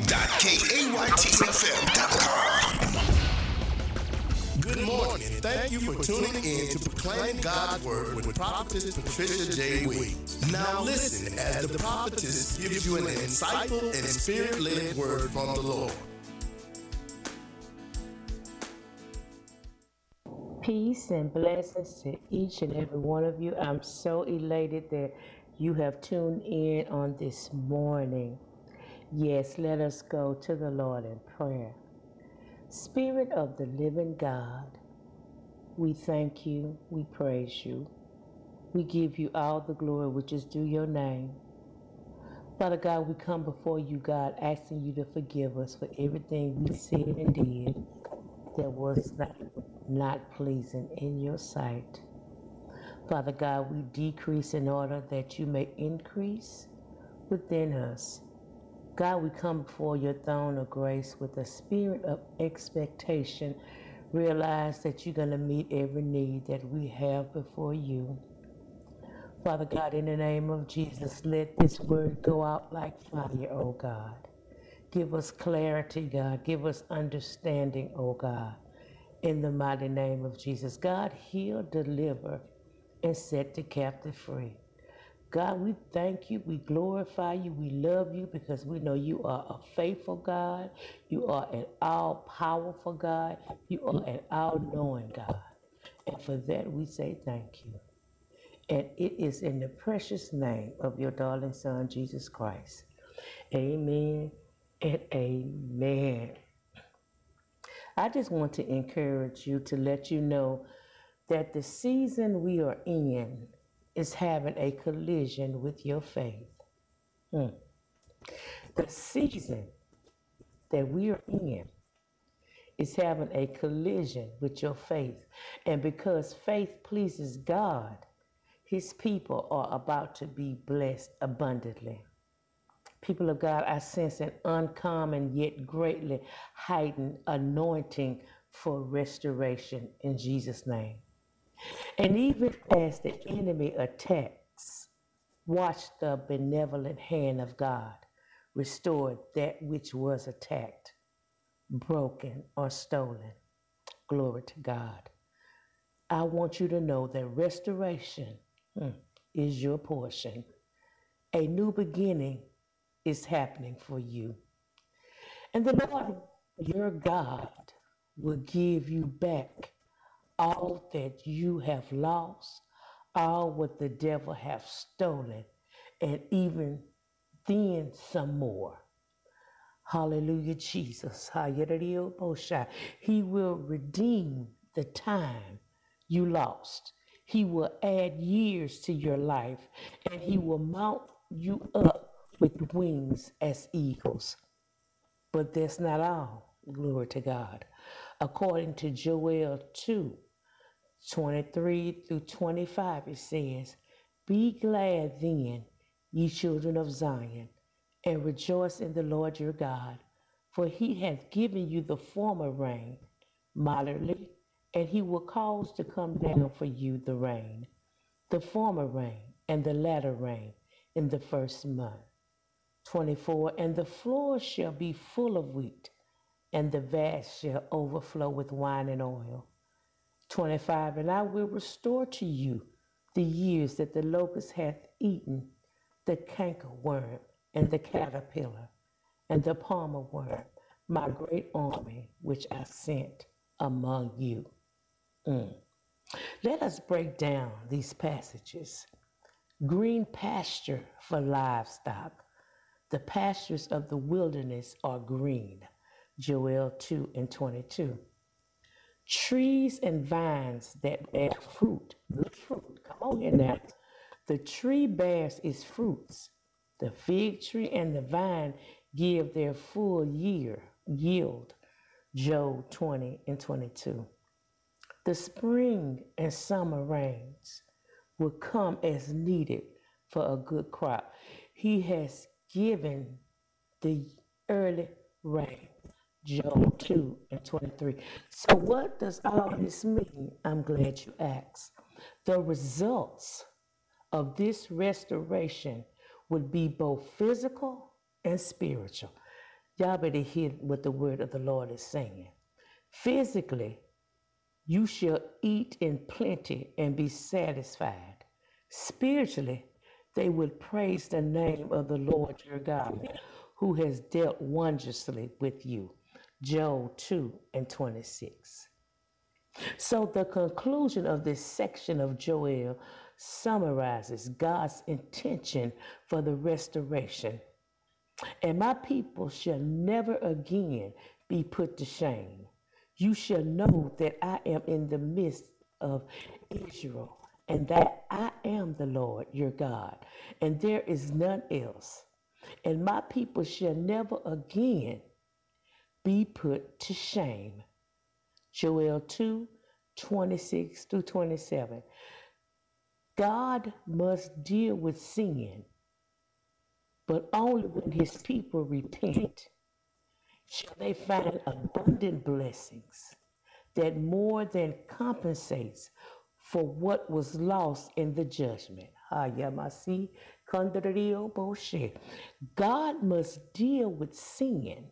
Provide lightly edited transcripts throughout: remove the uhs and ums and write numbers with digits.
www.kaytfm.com. Good morning, and thank you for tuning in to Proclaiming God's Word with Prophetess Patricia J. Williams. Now listen as the prophetess gives you an insightful and spirit-led word from the Lord. Peace and blessings to each and every one of you. I'm so elated that you have tuned in on this morning. Yes, let us go to the Lord in prayer. Spirit of the living God, we thank you, we praise you. We give you all the glory which is due your name. Father God, we come before you, God, asking you to forgive us for everything we said and did that was not pleasing in your sight. Father God, we decrease in order that you may increase within us. God, we come before your throne of grace with a spirit of expectation. Realize that you're going to meet every need that we have before you. Father God, in the name of Jesus, let this word go out like fire, oh God. Give us clarity, God. Give us understanding, oh God. In the mighty name of Jesus, God, heal, deliver, and set the captive free. God, we thank you, we glorify you, we love you because we know you are a faithful God, you are an all-powerful God, you are an all-knowing God. And for that we say thank you. And it is in the precious name of your darling Son, Jesus Christ. Amen and amen. I just want to encourage you to let you know that the season we are in is having a collision with your faith. The season that we are in is having a collision with your faith. And because faith pleases God, his people are about to be blessed abundantly. People of God, I sense an uncommon yet greatly heightened anointing for restoration in Jesus' name. And even as the enemy attacks, watch the benevolent hand of God restore that which was attacked, broken, or stolen. Glory to God. I want you to know that restoration is your portion. A new beginning is happening for you. And the Lord, your God, will give you back all that you have lost, all what the devil have stolen, and even then some more. Hallelujah, Jesus. He will redeem the time you lost. He will add years to your life, and he will mount you up with wings as eagles. But that's not all. Glory to God. According to Joel 2:23-25, it says, "Be glad then, ye children of Zion, and rejoice in the Lord your God, for he hath given you the former rain moderately, and he will cause to come down for you the rain, the former rain, and the latter rain in the first month." 24, "And the floor shall be full of wheat, and the vats shall overflow with wine and oil." 25, "And I will restore to you the years that the locust hath eaten, the cankerworm, and the caterpillar, and the palmer worm, my great army which I sent among you." Let us break down these passages. Green pasture for livestock. The pastures of the wilderness are green. Joel 2:22. Trees and vines that bear fruit, good fruit. Come on here now. The tree bears its fruits. The fig tree and the vine give their full year yield. Job 20:22. The spring and summer rains will come as needed for a good crop. He has given the early rain. Job 2:23. So, what does all this mean? I'm glad you asked. The results of this restoration would be both physical and spiritual. Y'all better hear what the word of the Lord is saying. Physically, you shall eat in plenty and be satisfied. Spiritually, they will praise the name of the Lord your God, who has dealt wondrously with you. Job 2:26. So the conclusion of this section of Joel summarizes God's intention for the restoration. And my people shall never again be put to shame. You shall know that I am in the midst of Israel, and that I am the Lord your God, and there is none else. And my people shall never again be put to shame. Joel 2:26-27. God must deal with sin, but only when his people repent shall they find abundant blessings that more than compensates for what was lost in the judgment. Hayamasi Kandariyo Boshe. God must deal with sin,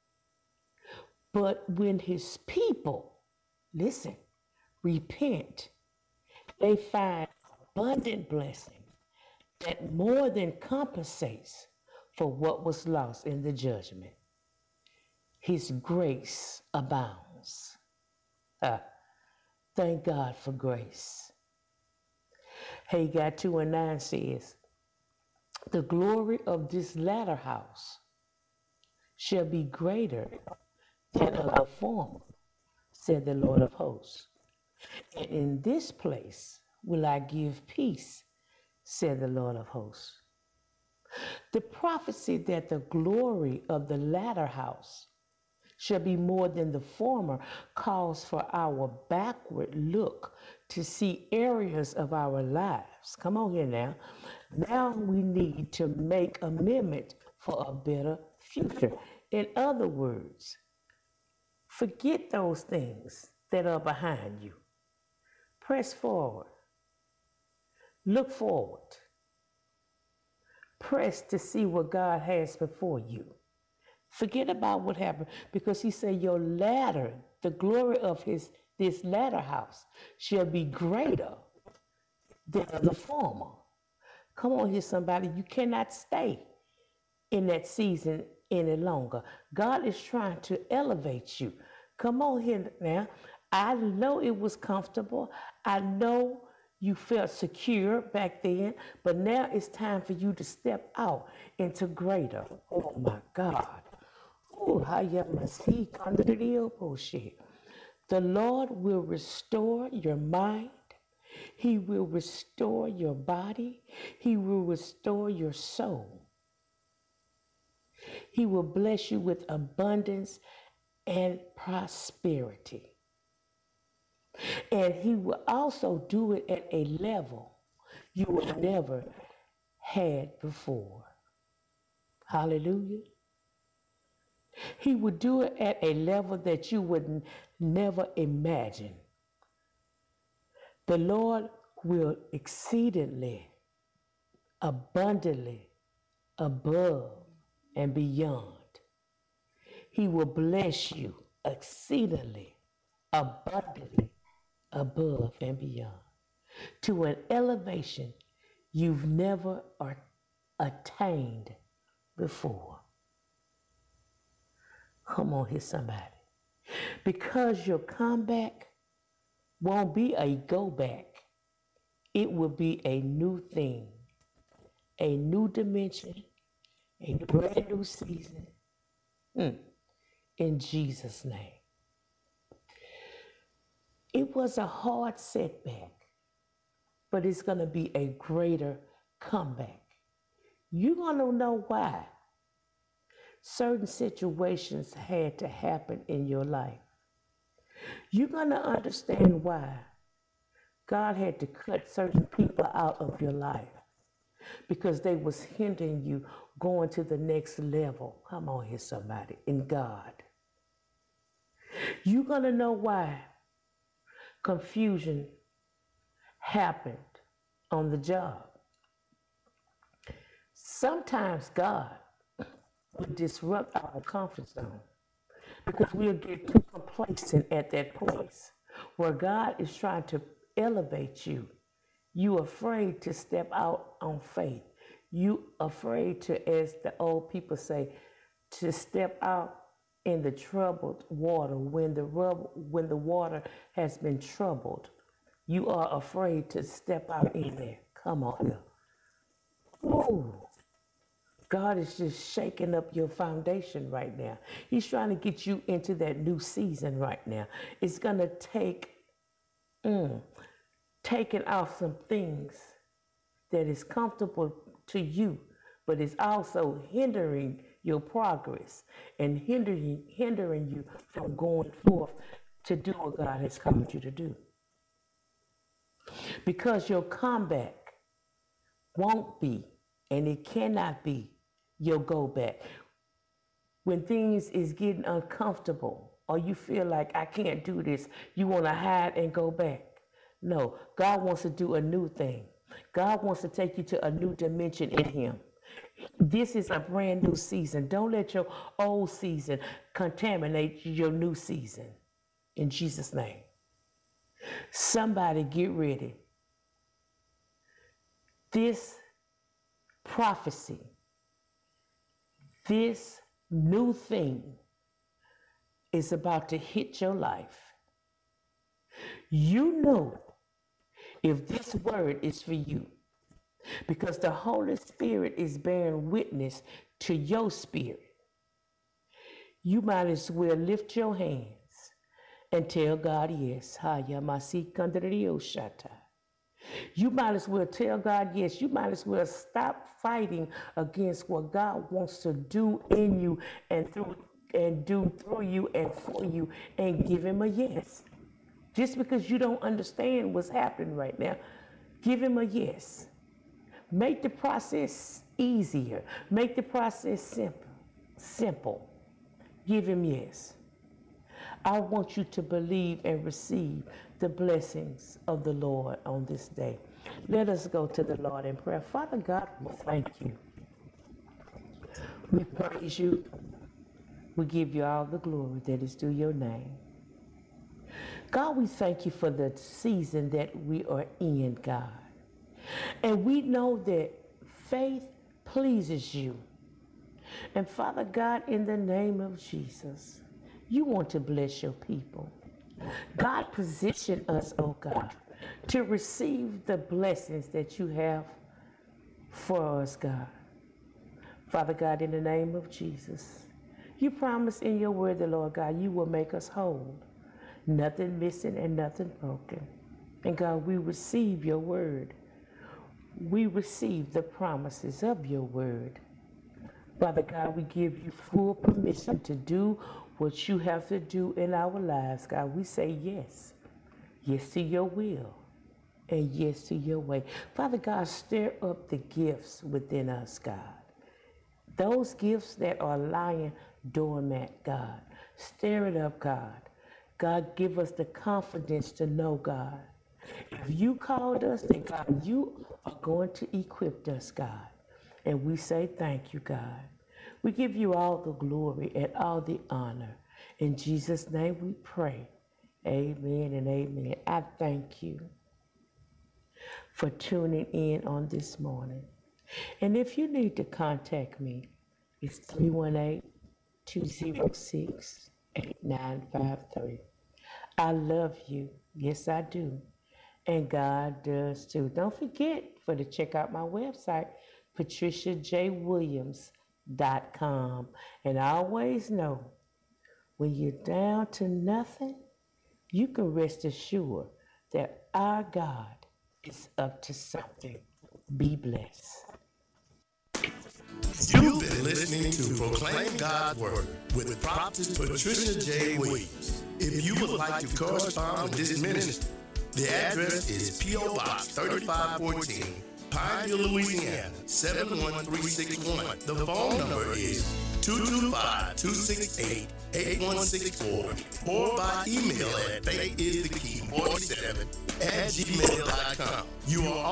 but when his people, listen, repent, they find abundant blessing that more than compensates for what was lost in the judgment. His grace abounds. Ah, thank God for grace. Haggai 2:9 says, the glory of this latter house shall be greater than of the former, said the Lord of hosts. And in this place will I give peace, said the Lord of hosts. The prophecy that the glory of the latter house shall be more than the former calls for our backward look to see areas of our lives. Come on here now. Now we need to make amendment for a better future. In other words, forget those things that are behind you. Press forward. Look forward. Press to see what God has before you. Forget about what happened, because he said your latter, the glory of this latter house shall be greater than the former. Come on here, somebody. You cannot stay in that season any longer. God is trying to elevate you. Come on here now. I know it was comfortable. I know you felt secure back then, but now it's time for you to step out into greater. Oh my God. Oh, the Lord will restore your mind. He will restore your body. He will restore your soul. He will bless you with abundance and prosperity. And he will also do it at a level you have never had before. Hallelujah. He would do it at a level that you would never imagine. The Lord will exceedingly, abundantly, above and beyond. He will bless you exceedingly, abundantly, above and beyond, to an elevation you've never attained before. Come on here, somebody. Because your comeback won't be a go back. It will be a new thing, a new dimension, a brand new season. In Jesus' name. It was a hard setback, but it's going to be a greater comeback. You're going to know why certain situations had to happen in your life. You're going to understand why God had to cut certain people out of your life, because they was hindering you going to the next level. Come on here, somebody, in God. You're going to know why confusion happened on the job. Sometimes God will disrupt our comfort zone because we'll get too complacent at that place where God is trying to elevate you. You afraid to step out on faith. You afraid to, as the old people say, to step out in the troubled water when the water has been troubled. You are afraid to step out in there. Come on here. Ooh. God is just shaking up your foundation right now. He's trying to get you into that new season right now. It's going to take taking off some things that is comfortable to you, but it's also hindering your progress and hindering you from going forth to do what God has called you to do. Because your comeback won't be, and it cannot be, your go back. When things is getting uncomfortable or you feel like I can't do this, you want to hide and go back. No, God wants to do a new thing. God wants to take you to a new dimension in Him. This is a brand new season. Don't let your old season contaminate your new season. In Jesus' name. Somebody get ready. This prophecy, this new thing is about to hit your life. You know if this word is for you because the Holy Spirit is bearing witness to your spirit. You might as well lift your hands and tell God yes. You might as well tell God yes. You might as well stop fighting against what God wants to do in you and do through you and for you, and give Him a yes. Just because you don't understand what's happening right now, give Him a yes. Make the process easier. Make the process simple. Give Him yes. I want you to believe and receive the blessings of the Lord on this day. Let us go to the Lord in prayer. Father God, we thank you. We praise you. We give you all the glory that is due your name. God, we thank you for the season that we are in, God. And we know that faith pleases you. And Father God, in the name of Jesus, you want to bless your people. God, position us, oh God, to receive the blessings that you have for us, God. Father God, in the name of Jesus, you promise in your word, the Lord God, you will make us whole. Nothing missing and nothing broken. And God, we receive your word. We receive the promises of your word. Father God, we give you full permission to do what you have to do in our lives. God, we say yes. Yes to your will and yes to your way. Father God, stir up the gifts within us, God. Those gifts that are lying dormant, God. Stir it up, God. God, give us the confidence to know, God. If you called us, then God, you are going to equip us, God. And we say thank you, God. We give you all the glory and all the honor. In Jesus' name we pray. Amen and amen. I thank you for tuning in on this morning. And if you need to contact me, it's 318-206-8953. I love you. Yes, I do. And God does too. Don't forget to check out my website, patriciajwilliams.com. And I always know, when you're down to nothing, you can rest assured that our God is up to something. Be blessed. You've been listening to Proclaim God's Word with Prophetess Patricia J. Williams. If you would like to correspond with this ministry, the address is P.O. Box 3514, Pineville, Louisiana, 71361. The phone number is 225-268-8164 or by email at faithisthekey47@gmail.com. You are